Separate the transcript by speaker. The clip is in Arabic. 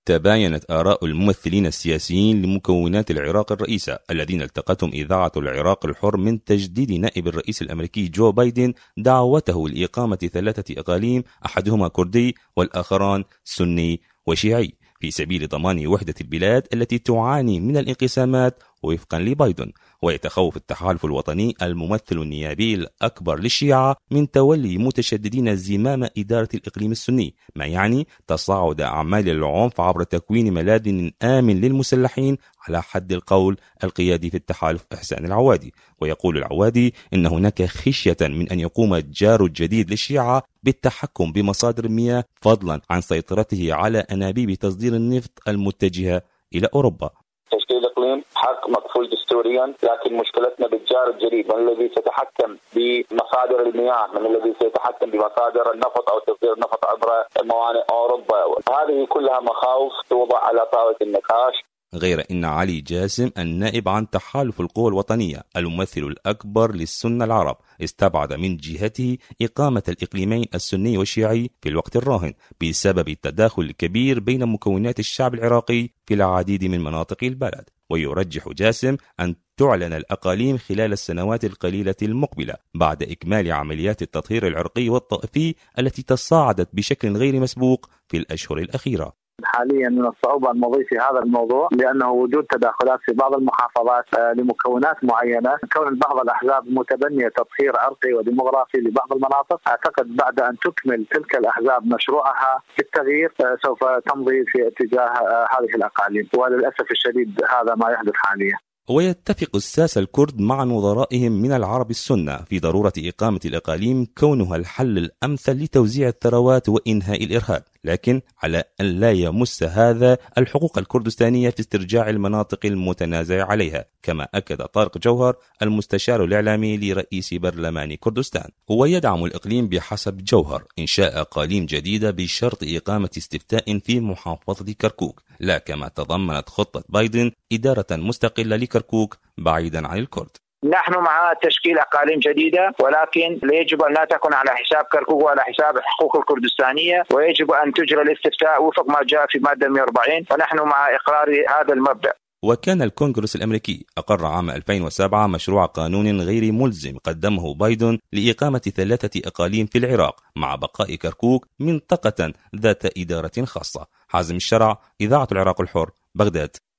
Speaker 1: تباينت آراء الممثلين السياسيين لمكونات العراق الرئيسة الذين التقتهم إذاعة العراق الحر من تجديد نائب الرئيس الأمريكي جو بايدن دعوته لإقامة 3 أقاليم، أحدهما كردي والآخران سني وشيعي، في سبيل ضمان وحدة البلاد التي تعاني من الانقسامات وفقا لبايدن. ويتخوف التحالف الوطني الممثل النيابي الأكبر للشيعة من تولي متشددين زمام إدارة الإقليم السني، ما يعني تصاعد أعمال العنف عبر تكوين ملاذ آمن للمسلحين على حد القول القيادي في التحالف إحسان العوادي. ويقول العوادي إن هناك خشية من أن يقوم الجار الجديد للشيعة بالتحكم بمصادر المياه فضلا عن سيطرته على أنابيب تصدير النفط المتجهة إلى أوروبا.
Speaker 2: تشكيل الإقليم حق مكفول دستوريا، لكن مشكلتنا بالجار الجديد، من الذي سيتحكم بمصادر المياه، من الذي سيتحكم بمصادر النفط أو تصدير النفط عبر موانئ أوروبا. هذه كلها مخاوف توضع على طاولة النقاش.
Speaker 1: غير أن علي جاسم النائب عن تحالف القوى الوطنية الممثل الأكبر للسنة العرب استبعد من جهته إقامة الإقليمين السني والشيعي في الوقت الراهن بسبب التداخل الكبير بين مكونات الشعب العراقي في العديد من مناطق البلد. ويرجح جاسم أن تعلن الأقاليم خلال السنوات القليلة المقبلة بعد إكمال عمليات التطهير العرقي والطائفي التي تصاعدت بشكل غير مسبوق في الأشهر الأخيرة.
Speaker 3: حاليا من الصعوبة المضي في هذا الموضوع لأنه وجود تداخلات في بعض المحافظات لمكونات معينة، كون بعض الأحزاب متبنية تطهير عرقي وديمغرافي لبعض المناطق. أعتقد بعد أن تكمل تلك الأحزاب مشروعها في التغيير سوف تمضي في اتجاه هذه الأقاليم، وللأسف الشديد هذا ما يحدث حاليا.
Speaker 1: ويتفق الساسة الكرد مع نظرائهم من العرب السنة في ضرورة إقامة الأقاليم كونها الحل الأمثل لتوزيع الثروات وإنهاء الإرهاب، لكن على أن لا يمس هذا الحقوق الكردستانية في استرجاع المناطق المتنازع عليها، كما أكد طارق جوهر المستشار الإعلامي لرئيس برلمان كردستان. ويدعم الإقليم بحسب جوهر إنشاء أقاليم جديدة بشرط إقامة استفتاء في محافظة كركوك، لا كما تضمنت خطة بايدن إدارة مستقلة لكركوك بعيدا عن الكرد.
Speaker 4: نحن مع تشكيل أقاليم جديدة، ولكن يجب أن لا تكون على حساب كركوك وعلى حساب الحقوق الكردستانية، ويجب أن تجرى الاستفتاء وفق ما جاء في مادة 140، ونحن مع إقرار هذا المبدأ.
Speaker 1: وكان الكونغرس الأمريكي أقر عام 2007 مشروع قانون غير ملزم قدمه بايدن لإقامة 3 أقاليم في العراق مع بقاء كركوك منطقة ذات إدارة خاصة. حازم الشرع، إذاعة العراق الحر، بغداد.